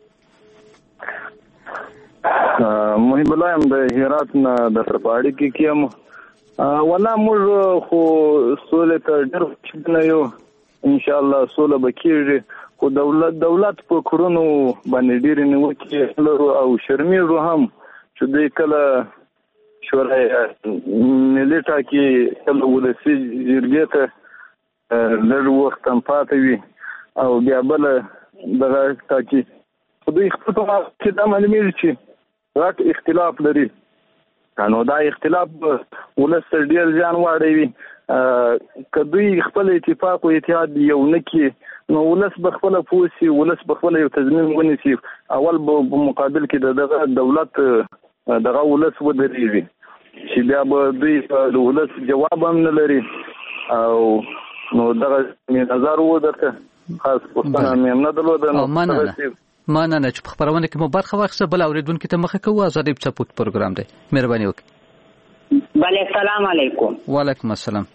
محب الله یم د هرات نه د ترپاړي کې کیم. والله موږ خو سولې ته ډېر خوشبینه یو، ان شاء الله سوله به کېږي. خو دولت دولت په کورونو باندې ډېرې نیوکې لرو او شرمېږو هم چې دوی کله شورای ملي ټاکي کله ولسي جرګې ته لږ وخت هم پاتې وي او بیا بله دغه ټاکي. خو دوی خپل په کې دا معلومېږي چې غټ اختلاف لري، نو دا اختلاف ولس ته ډېر زیان واړوي. که دوی خپل اتفاق او اتحاد یو نه کړي نو ولس به خپله پوه سي، ولس به خپله یو تضمین ونیسي. اول به په مقابل کې د دغه دولت دغه ولس ودرېږي چې بیا به دوی د ولس جواب هم نه لري. او نو دغه نظر و درته خاص پوښتنه مې هم نه درلوده. مننه چې په خپرونه کې مو برخه واخیسته. بل اورېدونکي ته مخه کوو. ازادي څپوک پروګرام دی، مهرباني وکړئ. بله سلام علیکم. وعلیکم السلام.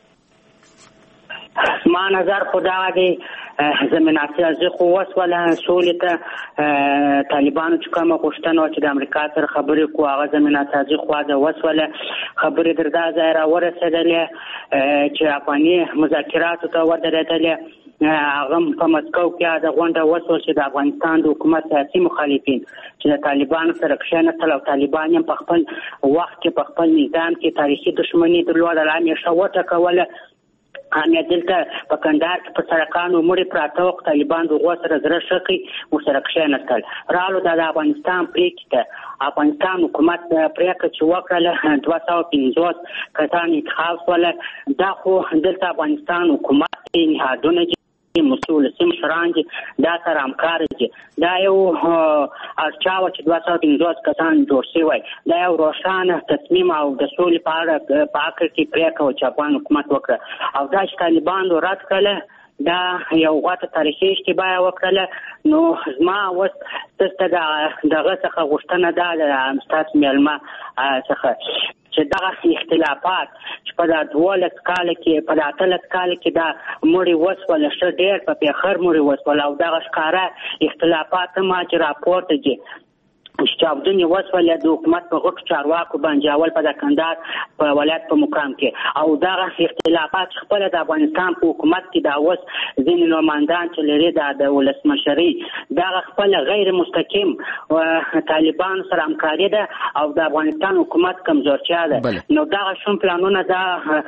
ما نظر خدا دی زمینه سیاسي خو وسوله سولې ته طالبانو چې کومه غوښتنه وه چې د امریکا سره خبرې کوو هغه زمینه سیاسي خوا د وسوله خبرې تر دا ځایه راورسېدلې چې افغاني مذاکراتو ته ودرېدلې. هغه په مسکو کې د غونډه وسوه چې د افغانستان د حکومت سیاسي مخالفین چې د طالبانو سره کښېنستل او طالبان هم په خپل وخت کې په خپل نظام کې تاریخي دښمني درلوده، همیشه وټکوله. همې دلته په کندهار کې په سړکانو مړي پراته وو، طالبان د هغو سره زړه ښه کړي ورسره کښېنستل. رالو دا د افغانستان پرېکړې ته افغانستان حکومت پرېکړه چې وکړله دوه سوه پنځوس کسان انتخاب شوله. دا خو دلته افغانستان حکومت نهادونه مسؤل سیم شران دي دا سره همکار دي. دا یو اړتیا وه چې دوه سوه پنځوس کسان جوړ شوي. دا یو روښانه تصمیم او د سولې په اړه په عقل کې پرېکړه وه چې افغان حکومت وکړه. او دا چې طالبانو رد کړله دا یو غټه تاریخي اشتباه وکړله. نو زما اوس ستاسو ته دغه څخه غوښتنه ده د ستاسو مېلمه څخه چې دغه اختلافات چې په دا دولس کاله کې په دا اتلس کاله کې دا مړي وسوله ښه ډېر په پېخر مړي وسوله او دغه ښکاره اختلافات هم چې راپورته دي چې چاودنې وسوله د حکومت په غټو چارواکو باندې اول په د کندهار په ولایت په مقام کې او دغه اختلافات خپله د افغانستان په حکومت کې دا اوس ځینې نمایندان چې لري دا د ولسمشرۍ دغه خپله غیر مستقیم طالبانو سره همکاري ده او د افغانستان حکومت کمزورتیا ده. نو دغه شوم پلانونه دا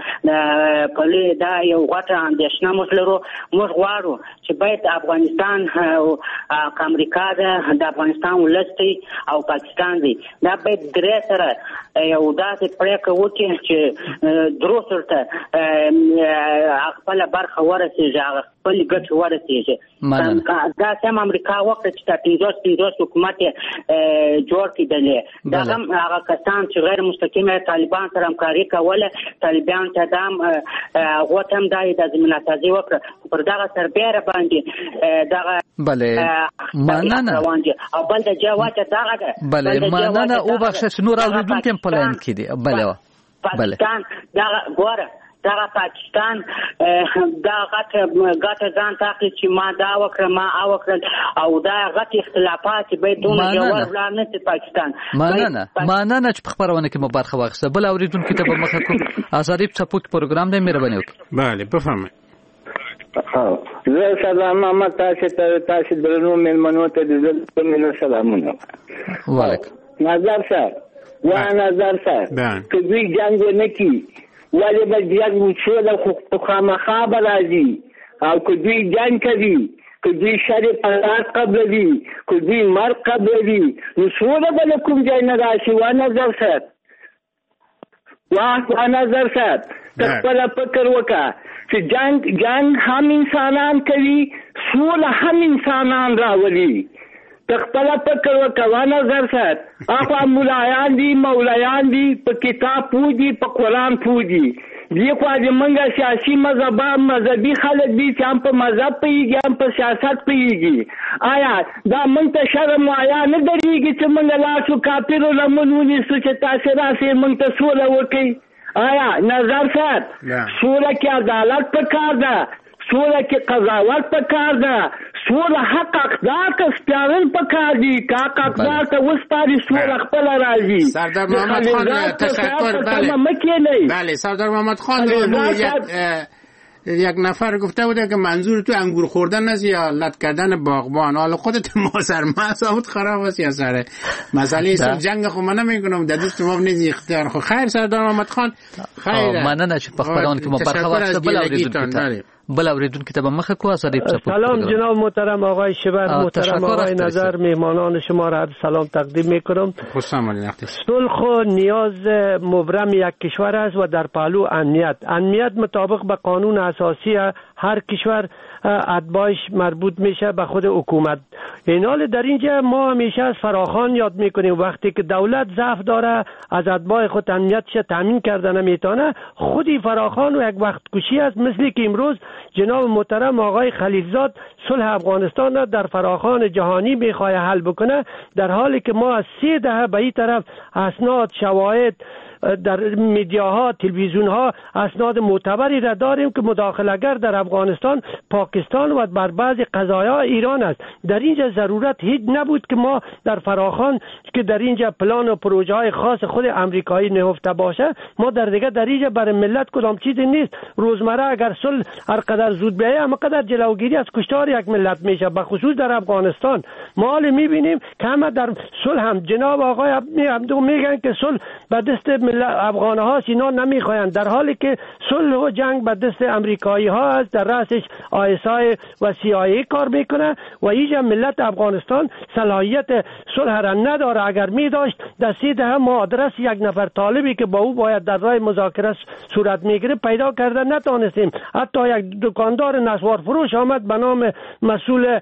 په دا یو غټه اندېښنه موږ لرو. موږ غواړو چې باید افغانستان او امریکا ده د افغانستان ولس دی او پاکستان دی دا باید درې سره یو داسې پرېکړه وکړي چې دروس ورته خپله برخه ورسېږي. هغه خپل ګټ ورسېږي دا سم امریکا وخت چې تا پنځوس پنځوس حکومت جوړ کړي دا هم هغه کسان چې غیر مستقیم طالبان سره همکاري کوله طالبان ته دام هغه هم دای د زمينه سازي وکړه پر دغه سربېره باندې دغه بله مننه او بل د جواز دغه ده بله مننه او بخش نور اوریدونکو په لاین کې دي بله پاکستان دغه ګوره دغه پاکستان دا غټ غټ ځان تاکي چې ما دا وکړه ما او وکړه او دا غټ اختلافات به دونه جوړ وړاندې نه پاکستان مننه مننه چې په خبرونه کې مو برخه واخیسته بل اوریدونکو ته به مخه کو آزادی سپورت پروګرام دې مهرباني وکړئ بله بفرمایئ ها زه سلام محمد تاسو ته تاسو درنو مېلمنو ته د زړه مینه سلامونه وعلیکم نظر سره وا نظر سره که دوی جنگ نه کی ولی به جنگ وشو خو خامخا به راځي او که دوی جنگ کوي که دوی شر فساد قبلوي که دوی مرګ قبلوي نو سوله به له کوم ځای نه راشي وا نظر سره وا نظر سره ته خپله فکر وکړه چې جنگ جنگ هم انسانان کوي سوله هم انسانان راولي تخپل فکر وکړه نظر سات اخو مولایان دي مولایان دي په کتاب پوجي په قران پوجي دی خو د منګه سیاسي مذهب مذهبي خلک دي چې هم په مذهب پیږي هم په سیاست پیږي آیا دا مونږ ته شرم آیا نه درېږي چې مونږ لاسو کافرو لمنونی چې تاسو راسي مونږ ته سوله وکړي آیا نظر سات سوله کې عدالت پکار ده سوله کې قضاوت پکار ده سوله حق اقدار کا سپیارل پکار دي کا حق اقدار ته وسپاري سوله خپل راځي سردار محمد خان تشکر بله بله سردار محمد خان یک نفر گفته بوده که منظور تو انگور خوردن است یا لط کردن باغبان حالا خودت ماسر ماساوت خراب است یا سره مسئله است جنگ خو من نمیکنم در دست ما نیز اختیار خو خیر سردار محمد خان خیر مننه چې په خبرونه کې مبارکه واخته بل اوریدونکو بل اوریدونکو ته به مخه کو آزادی سلام جناب محترم آقای شبر محترم آقای نظر مهمانان شما را سلام تقدیم میکنم صلح و نیاز مبرم یک کشور است و در پهلو امنیت امنیت مطابق به قانون اساسی هر کشور اتباعش مربوط میشه به خود حکومت. این حال در اینجا ما همیشه از فراخوان یاد میکنیم وقتی که دولت ضعف داره از اتباع خود امنیتش تامین کرده نمیتونه خودی فراخوان و یک وقت کشی است مثل که امروز جناب محترم آقای خلیلزاد صلح افغانستان را در فراخوان جهانی میخواه حل بکنه در حالی که ما از سه دهه به این طرف اسناد شواهد در میدیاها تلویزیونها اسناد معتبری را داریم که مداخله‌گر در افغانستان پاکستان و بر بعضی قضایا ایران است. در اینجا ضرورت هیچ نبود که ما در فراخوان که در اینجا پلان و پروژه های خاص خود امریکایی نهفته باشه ما در دیگه در اینجا برای ملت کدام چیزی نیست. روزمره اگر صلح هر قدر زود بیاید اما قدر جلوگیری از کشتار یک ملت میشه به خصوص در افغانستان. ما حالا میبینیم که همه در صلح هم جناب آقای عبدو میگن که صلح به دست افغان ها اینا نمیخواین در حالی که صلح و جنگ به دست امریکایی ها است در رأسش آی اس آی و سی آی ای کار میکنه و اینجا ملت افغانستان صلاحیت صلح را نداره. اگر می داشت در سی دهه ما آدرس یک نفر طالبی که با او باید در راه مذاکره صورت میگیره پیدا کرده نتونستیم. حتی یک دکاندار نسوار فروش آمد به نام مسئول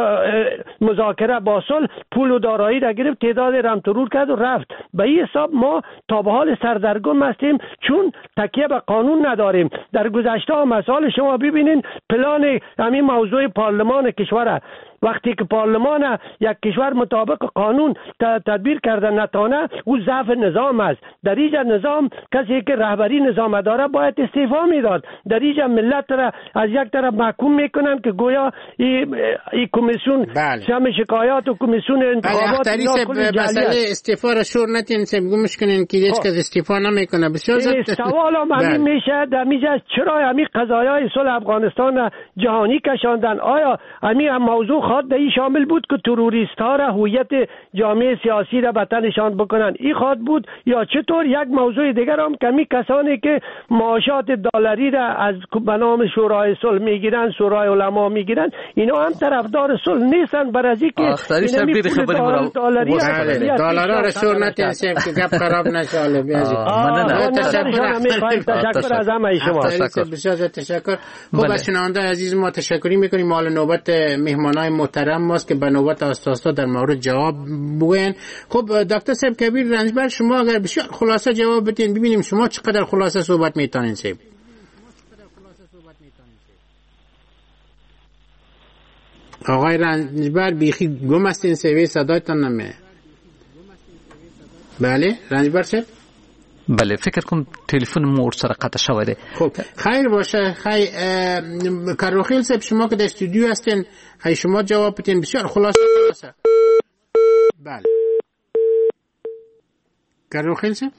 مذاکره با صلح پول و دارایی را گرفت تعداد رم ترور کرد و رفت. به این حساب ما تا به حال سردرگم هستیم چون تکیه به قانون نداریم. در گذشته مسائل شما ببینین پلان همین موضوع پارلمان کشور وقتی که پارلمان یک کشور مطابق قانون تدبیر کرده نتانه او ضعف نظام است. در اینجا نظام کسی که رهبری نظام داره باید استعفا میداد. در اینجا ملت را از یک طرف محکوم میکنن که گویا این ای کمیسیون شام شکایات و کمیسیون انتخابات مسئله استعفا را شور نتین سب گمش کنین که هیچ کس استعفا نمیکنه. بسیار سوال هم همین میشه در اینجا چرا همین قضایای صلح افغانستان جهانی کشاندن؟ آیا همین موضوع خواهد در این شامل بود که تروریست ها را هویت جامعه سیاسی را به تنشان بکنن. این خواهد بود یا چطور یک موضوع دیگر هم کمی کسانی که معاشات دلاری را از به نام شورای صلح میگیرن، شورای علما میگیرن، اینا هم طرفدار صلح نیستن. برای اینکه اینمی پول دلاری دلارا را شور نتیسیم که گپ خراب نشه. بیازی تشکر از همه شما. بسیار تشکر. خب از شنونده عزیز ما تشکری میکنیم. مال نوبت مهمانای محترم ماست که به نوبت آستاستا در مورد جواب بگوین. خب دکتر صاحب کبیر رنجبر، شما اگر بسیار خلاصه جواب بدین ببینیم شما چقدر خلاصه صحبت میتونین صاحب. آقای رنجبر بیخی گم هستین، سوی صدایتان نمیه. بله رنجبر صاحب. بله فکر کنم تلفن مورد سر قطع شده. خب خیر باشه. خیر کروخیل صاحب، شما که در استودیو هستین خیر شما جواب بدین بسیار خلاصه خلاصه. بله کروخیل صاحب.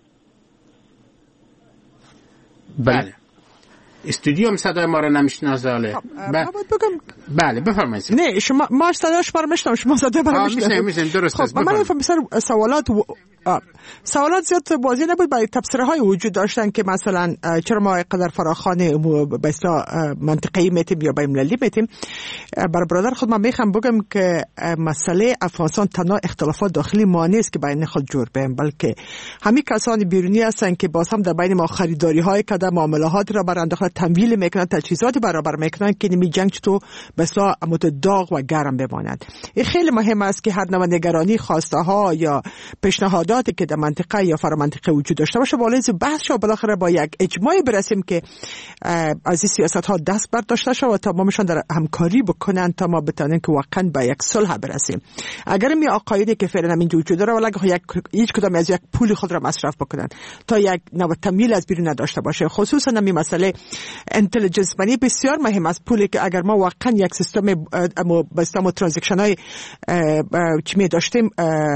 بله استودیو هم صدای ما را نمیشناسه. بله بله بفرمایید. نه شما ما صداش برام میشنم، شما صدای برام میشنم. میشنم درست است. خب من میفهمم مثلا سوالات و... سوالات زیاد واضح نبود، برای تفسیرهای وجود داشتن که مثلا چرا ما قدر فراخوان به اصطلاح منطقه‌ای میتیم یا بین المللی میتیم. برای برادر خود من میخوام بگم که مسئله افغانستان تنها اختلافات داخلی ما نیست که بین خود جور بیم، بلکه همین کسانی بیرونی هستن که باز هم در بین ما خریداری‌های کده، معاملات را بر انداخته تمویل میکنن، تجهیزات برابر میکنن که نمی جنگ تو به اصطلاح داغ و گرم بماند. این خیلی مهم است که هر نوع نگرانی، خواسته ها یا پیشنهاداتی که در منطقه یا فرامنطقه وجود داشته باشه بالا از بحث شو، بالاخره با یک اجماعی برسیم که از این سیاست ها دست برداشته شود و تمامشان در همکاری بکنن تا ما بتونیم که واقعا به یک صلح برسیم. اگر می عقایدی که فعلا اینجا وجود داره ولی یک هیچ کدام از یک پول خود را مصرف بکنن تا یک نوع تمویل از بیرون نداشته باشه، خصوصا همین مسئله اینتلیجنس منی بسیار مهم است. پولی که اگر ما واقعا یک سیستم اما بستم و ترانزکشن های چی می داشتیم،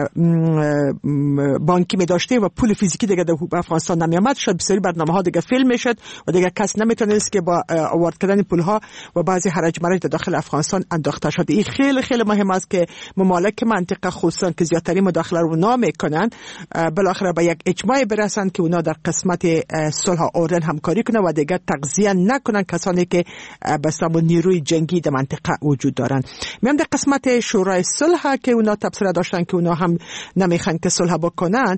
بانکی می داشتیم و پول فیزیکی دیگه در افغانستان نمی آمد، شاید بسیاری برنامه ها دیگه فیلم میشد و دیگه کس نمیتونست که با آورد کردن پول ها و بعضی حرج مرج در داخل افغانستان انداخته شده. این خیلی خیلی مهم است که ممالک منطقه خصوصا که زیادترین مداخله رو نمیکنن بالاخره به یک اجماع برسن که اونا در قسمت صلح اوردن همکاری کنن و دیگه تغذیه نکنن کسانی که بسام نیروی جنگی در منطقه وجود دارن. میام در قسمت شورای صلح که اونا تبصره داشتن که اونا هم نمیخوان که صلح بکنن.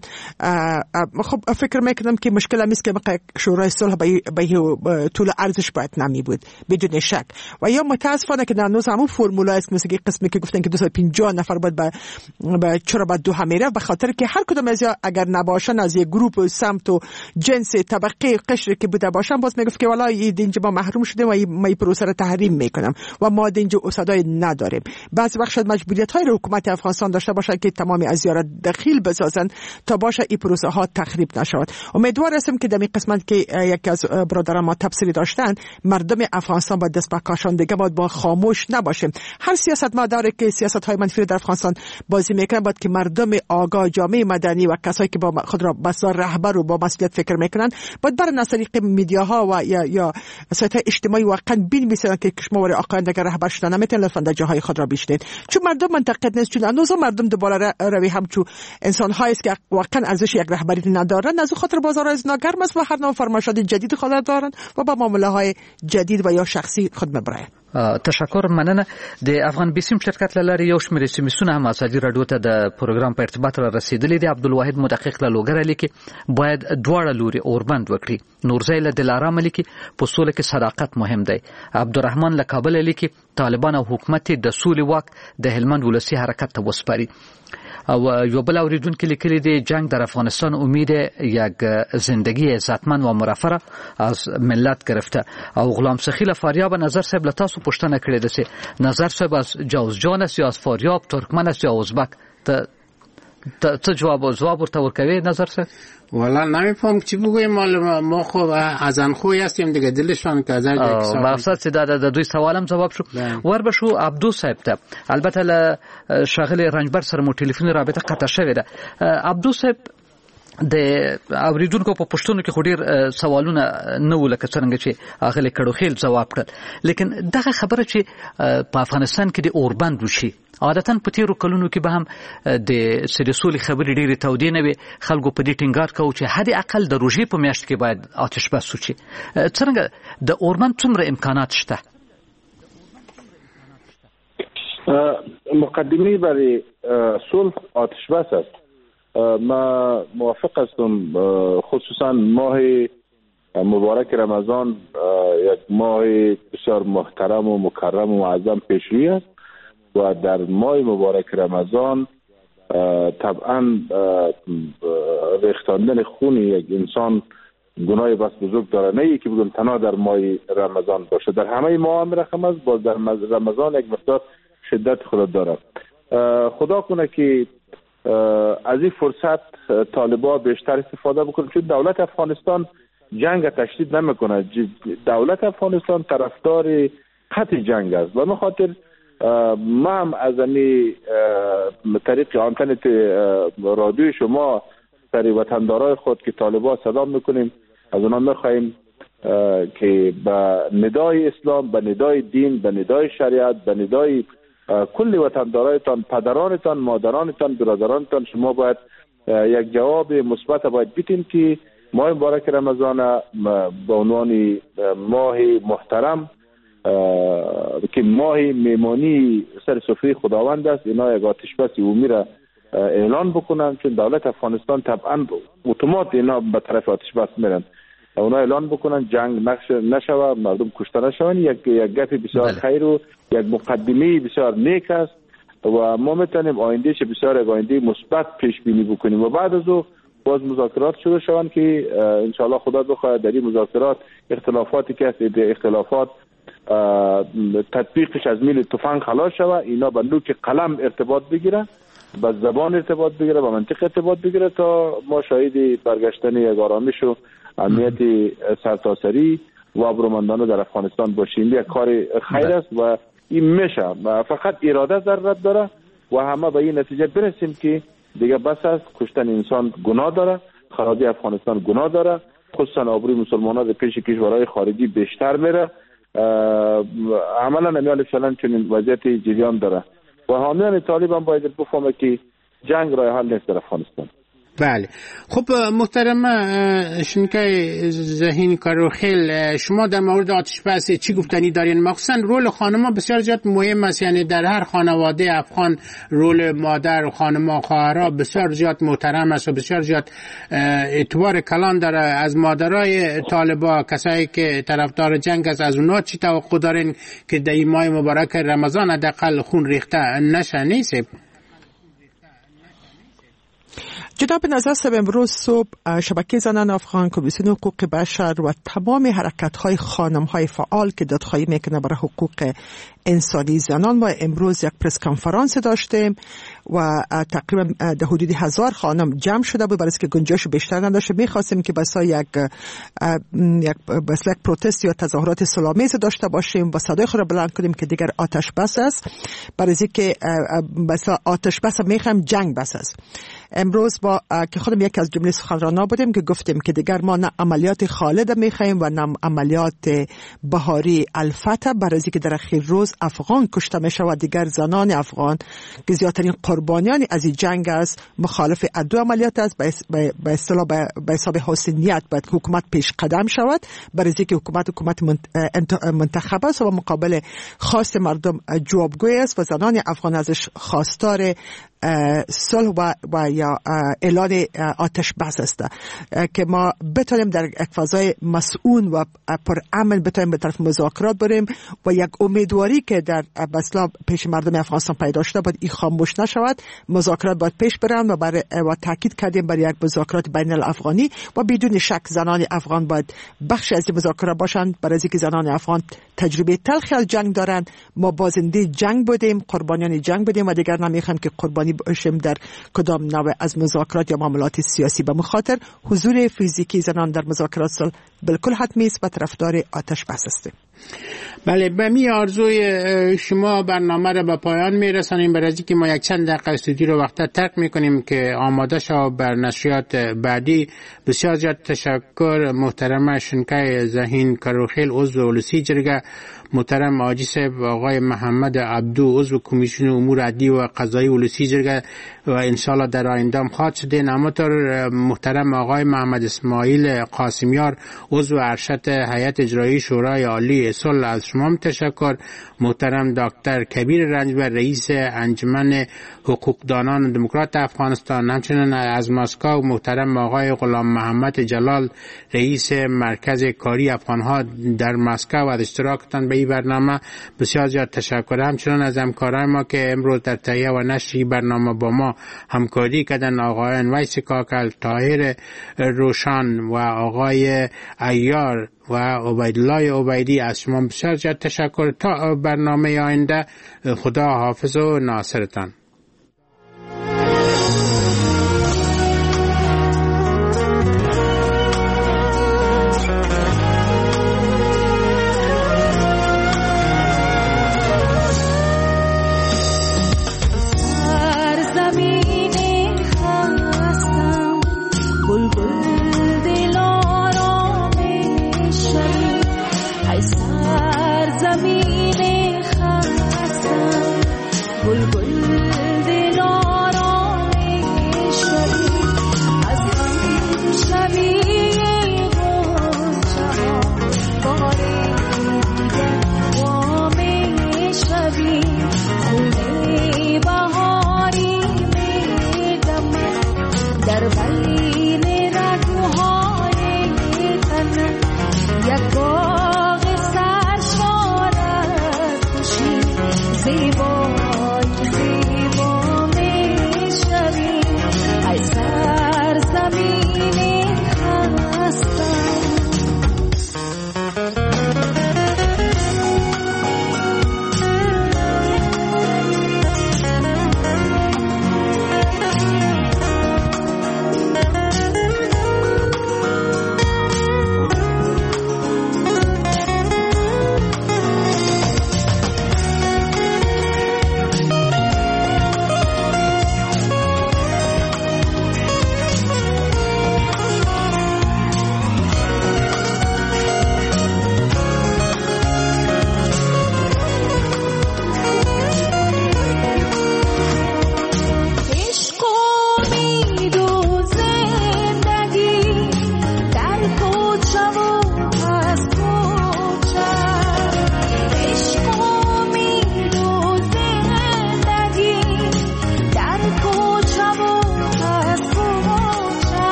خب فکر میکنم که مشکل همیست که شورای صلح به طول ارزش باید نمی بود بدون شک، و یا متاسفانه که هنوز همون فرمولا است مثل قسمی که گفتن که دویست و پنجاه نفر باید به چرا باید دو همیره، به خاطر که هر کدوم از اگر نباشن از یک گروپ و سمت و جنس طبقه قشر که بوده باشن باز میگفت که والا اینجا ما محروم شدیم و ما این پروسه را تحریم میکنم و ما اینجا اسدای نداریم. بعضی وقت شاید مجبوریت های حکومت افغانستان داشته باشه که تمامی از زیارت دخیل بسازن تا باشه این پروسه ها تخریب نشود. امیدوار هستم که در این قسمت که یکی از برادران ما تفسیری داشتن مردم افغانستان با دست به کاشان دیگه باید با خاموش نباشیم. هر سیاست مداری که سیاست های منفی در افغانستان بازی میکنه باید که مردم آگاه، جامعه مدنی و کسایی که با خود را بسیار رهبر و با مسئولیت فکر میکنن باید بر از طریق میدیاها و یا یا سایت اجتماعی واقعا بنویسن که شما ولی آقایان دیگه رهبر شدن نمیتونن لطفا در جاهای خود را بیشتین، چون مردم منطقه نیست، چون هنوز مردم دوباره روی همچون انسان هایی است که واقعا ارزش یک رهبری ندارن، از خاطر بازار از ناگرم است و هر نوع فرمایشات جدید خود دارن و با معامله های جدید و یا شخصی خود مبرای. تشکر مننه. د افغان بیسیم شرکت لاره یو شمېر سیمسونه هم ازادي رادیو ته د پروګرام په ارتباط را رسیدلی دی. عبدالواحد مدقق له لوګر لیکي باید دواړه لوري اوربند وکړي. نورزی له دلارام لیکي په سوله کې صداقت مهم دی. عبدالرحمن له کابل لیکي طالبان او حکومت د سولې واک د هلمند ولسی حرکت ته وسپاري. او یو بل اوریدونکو لیکلی دی جنگ در افغانستان امید یک زندگی عزتمند و مرفه از ملت گرفته. او غلام سخیل فاریاب نظر صاحب له تاسو پوښتنه کړې ده چې نظر صاحب از جوزجان است یا از فاریاب، ترکمن است یا ازبک؟ ته ته جواب جواب ورته ورکوي نظر صاحب؟ والا نمیفهم چی بگویم، ما ما خو از ان خوی هستیم دیگه، دلشان که از هر یک مقصد چې دا د دوی سوالم جواب شو. ور بشو عبدو صاحب ته البته له شاغل رنجبر سره مو ټلیفوني رابطه قطع شوې ده. عبدو صاحب د اوریدونکو په پښتون کې خډیر سوالونه نه ولکه څنګه چې اغه لیکړو خیل جواب کړ لیکن دغه خبره چې په افغانستان کې د اوربند وشي عادتاً په تیرو کلونو کې به هم د سریسولي خبرې ډېرې تودې نه وي خلکو په دې ټینګار کوي چې حد اقل د روژې په میاشت کې باید آتش بس وشي څنګه د اوربند څومره امکانات شته مقدمه برای صلح آتش بس است. ما موافق هستم خصوصا ماه مبارک رمضان یک ماه بسیار محترم و مکرم و معظم پیش روی است و در ماه مبارک رمضان طبعا ریختاندن خون یک انسان گناه بس بزرگ داره، نه یکی بگم تنها در ماه رمضان باشه، در همه ماه هم رقم است، باز در رمضان یک مقدار شدت خود داره. خدا کنه که از این فرصت طالبان بیشتر استفاده بکنه، چون دولت افغانستان جنگ تشدید نمیکنه، دولت افغانستان طرفدار قطع جنگ است و به خاطر ما هم از این طریق آنتنت رادیوی شما سری وطندارای خود که طالبان صدا میکنیم از اونا میخواییم که به ندای اسلام، به ندای دین، به ندای شریعت، به ندای کل وطندارایتان، پدرانتان، مادرانتان، برادرانتان شما باید یک جواب مثبت باید بیتین که ماه مبارک رمضان به عنوان ماه محترم که ماه میمانی سر سفره خداوند است، اینا یک آتش بس عمومی را اعلان بکنن، چون دولت افغانستان طبعا اتومات اینا به طرف آتش بس میرن، اونا اعلان بکنن جنگ نشوه، مردم کشته نشون. یک یک گپ بسیار خیر و یک مقدمه بسیار نیک است و ما میتونیم آیندهش بسیار آینده مثبت پیش بینی بکنیم و بعد از او باز مذاکرات شروع شوند که ان شاء الله خدا بخواد در این مذاکرات اختلافاتی که هست اختلافات تطبیقش از میل تفنگ خلاص شوه، اینا به نوک قلم ارتباط بگیره، به زبان ارتباط بگیره، به منطق ارتباط بگیره تا ما شاهد برگشتن یک آرامش و امنیت سرتاسری و ابرومندانه در افغانستان باشیم. یک کار خیر است و این میشه، فقط اراده ضرورت داره و همه به این نتیجه برسیم که دیگه بس است، کشتن انسان گناه داره، خرابی افغانستان گناه داره، خصوصا آبروی مسلمانان در پیش کشورهای خارجی بیشتر میره، عملا نمیال فعلا چنین وضعیت جریان داره و حامیان طالب هم باید بفهمه که جنگ راه حل نیست در افغانستان. بله خب محترم شنکای ذهین کاروخیل، شما در مورد آتش بس چی گفتنی دارین؟ مخصوصا رول خانم‌ها بسیار زیاد مهم است، یعنی در هر خانواده افغان رول مادر و خانم‌ها خواهرها بسیار زیاد محترم است و بسیار زیاد اعتبار کلان داره. از مادرای طالبا، کسایی که طرفدار جنگ است، از اونها چی توقع دارین که در این ماه مبارک رمضان حداقل خون ریخته نشه؟ نیست جناب نظر صاحب، امروز صبح شبکه زنان افغان، کمیسیون حقوق بشر و تمام حرکت‌های خانم‌های فعال که دادخواهی میکنه برای حقوق انسانی زنان و امروز یک پرس کنفرانس داشتیم و تقریبا در حدود هزار خانم جمع شده بود، برای که گنجایش بیشتر نداشت. می‌خواستیم که بسا یک یک بس یک پروتست یا تظاهرات صلح‌آمیز داشته باشیم و صدای خود را بلند کنیم که دیگر آتش بس است، برای که بسا آتش بس می‌خوایم جنگ بس است. امروز با که خودم یک از جمله سخنرانا بودیم که گفتیم که دیگر ما نه عملیات خالد می‌خوایم و نه عملیات بهاری الفتح، برای که در اخیر روز افغان کشته میشه و دیگر زنان افغان که زیادترین قربانیان از این جنگ است مخالف ادو عملیات است. به اصطلاح به حساب حسینیت باید حکومت پیش قدم شود، برای که حکومت حکومت منتخب است و مقابل خواست مردم جوابگوی است و زنان افغان ازش خواستار صلح و, و یا اعلان آتش بس است که ما بتونیم در یک فضای مسئول و پر امن بتونیم به طرف مذاکرات بریم و یک امیدواری که در بسلا پیش مردم افغانستان پیدا شده باید این خاموش نشود. مذاکرات باید پیش برن و برای و تاکید کردیم برای یک مذاکرات بین الافغانی و بدون شک زنان افغان باید بخش از این مذاکرات باشند، برای اینکه زنان افغان تجربه تلخی از جنگ دارند. ما بازنده جنگ بودیم، قربانیان جنگ بودیم و دیگر نمیخوایم که قربانی باشیم در کدام نوع از مذاکرات یا معاملات سیاسی. به مخاطر حضور فیزیکی زنان در مذاکرات صلح بالکل حتمی است و طرفدار آتش بس است. بله، به می آرزوی شما برنامه را به پایان می رسانیم. برای اینکه ما یک چند دقیقه استودیو رو وقت ترک می کنیم که آماده شو بر نشریات بعدی. بسیار زیاد تشکر محترم شنکای ذهین کروخیل عضو اولسی جرگه، محترم حاجی صاحب آقای محمد عبدو عضو کمیسیون امور عدلی و قضایی اولسی جرگه و انشالله در آینده هم خواهد شده. همینطور محترم آقای محمد اسماعیل قاسمیار عضو ارشد هیئت اجرایی شورای عالی صلح، از شما تشکر. محترم دکتر کبیر رنجبر رئیس انجمن حقوقدانان دموکرات افغانستان، همچنین از مسکو محترم آقای غلام محمد جلال رئیس مرکز کاری افغانها در مسکو و اشتراکتان به این برنامه بسیار زیاد تشکر. همچنین از همکارای ما که امروز در تهیه و نشر برنامه با ما همکاری کردن، آقایان ویس کاکل، طاهر روشان و آقای ایار و عبیدالله عبیدی، از شما بسیار زیاد تشکر. تا برنامه آینده، خدا حافظ و ناصرتان.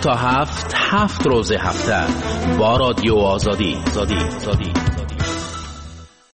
تا هفت هفت روز هفته با رادیو آزادی. آزادی. آزادی.